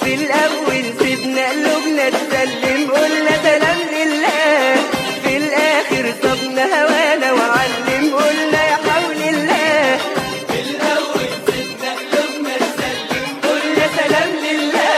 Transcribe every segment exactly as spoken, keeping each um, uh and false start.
في الأول سيبنا قلوبنا تسلم، قلنا سلام لله، في الآخر صبنا هوانا وعلم، قلنا يا حول الله. في الأول سيبنا قلوبنا تسلم، قلنا سلام لله،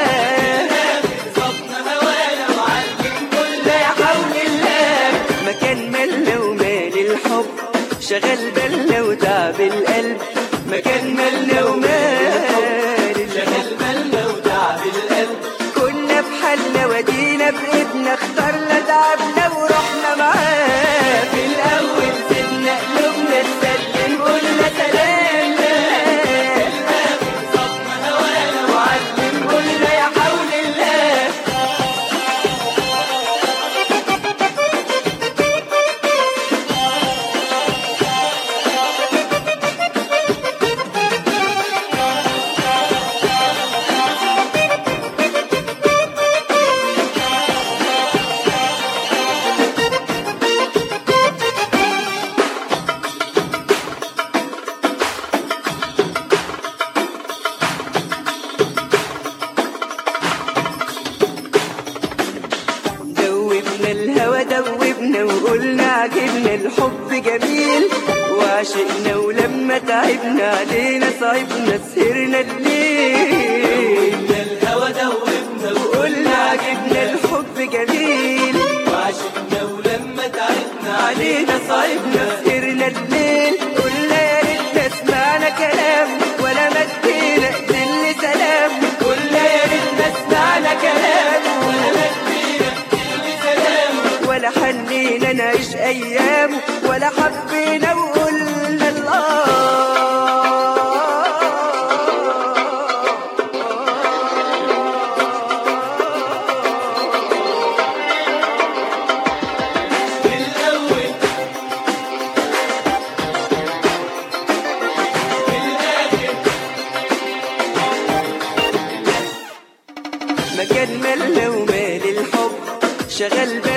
صبنا هوانا وعلم، قلنا يا حول الله. مكان مالنا ومال الحب شغل بالنا وتعب القلب، مكان مالنا ومال شغل بالنا وتعب القلب. كنا بحالنا ودينا بإيدنا، اخترنا تعبنا ورحنا معاه. في الأول سيبنا قلوبنا تسلم، قلنا سلام لله، صبنا هوانا وعلم، قلنا يا حول الله. دوبنا الهوى دوبنا وقلنا عجبنا الحب جميل، وعشقنا ولما تعبنا علينا صعبنا سهرنا الليل. الهوى دوبنا وقلنا عجبنا الحب جميل، وعشقنا ولما تعبنا علينا صعبنا سهرنا الليل. قلنا يا ريتنا سمعنا كلام ولا مدينا ايدين سلام، قلنا يا ريتنا سمعنا كلام ولا مدينا كل سلام، ولا حنينا نعيش ايام، ولا حبينا وقلنا في الأول في الآخر مكان مالنا ومال الحب شغل